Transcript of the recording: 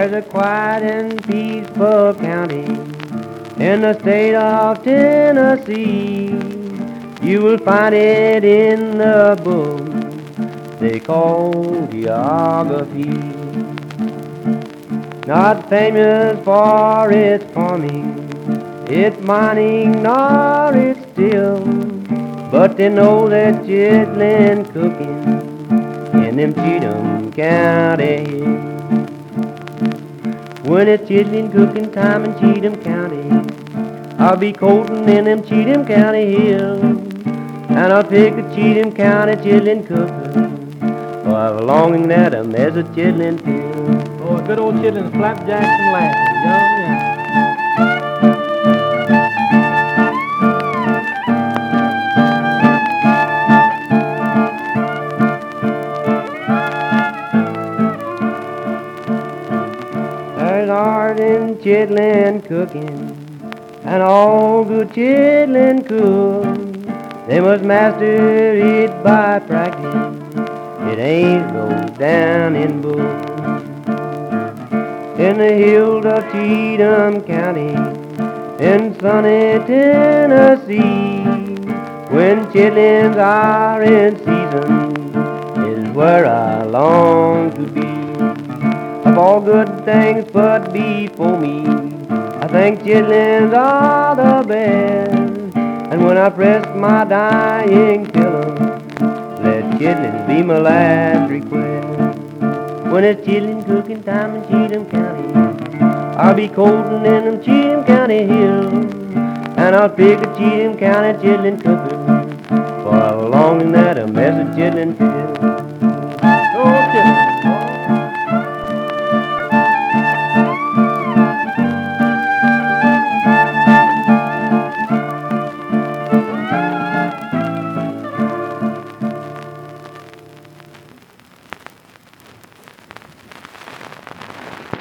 There's a quiet and peaceful county in the state of Tennessee. You will find it in the book they call geography. Not famous for its farming, its mining, nor its steel, but they know that chitlin cooking in them Cheatham County hills. When it's chitlin cooking time in Cheatham County, I'll be coasting in them Cheatham County hills, and I'll pick a Cheatham County chitlin cooker, for I've a longing that there's a chitlin pill. Oh, good old chitlins, flapjacks and laughing. Yeah. There's art in chitlin cooking, and all good chitlin cooks, they must master it by practice. It ain't wrote down in books. In the hills of Cheatham County, in sunny Tennessee, when chitlins are in season, is where I long to be. Of all good things put before me, I think chitlins are the best. And when I press my dying pillow, let chitlins be my last request. When it's chitlin cooking time in Cheatham County, I'll be coasting in them Cheatham County hills, and I'll pick a Cheatham County chitlin cooker, for I've a longing that a mess of chitlin fills.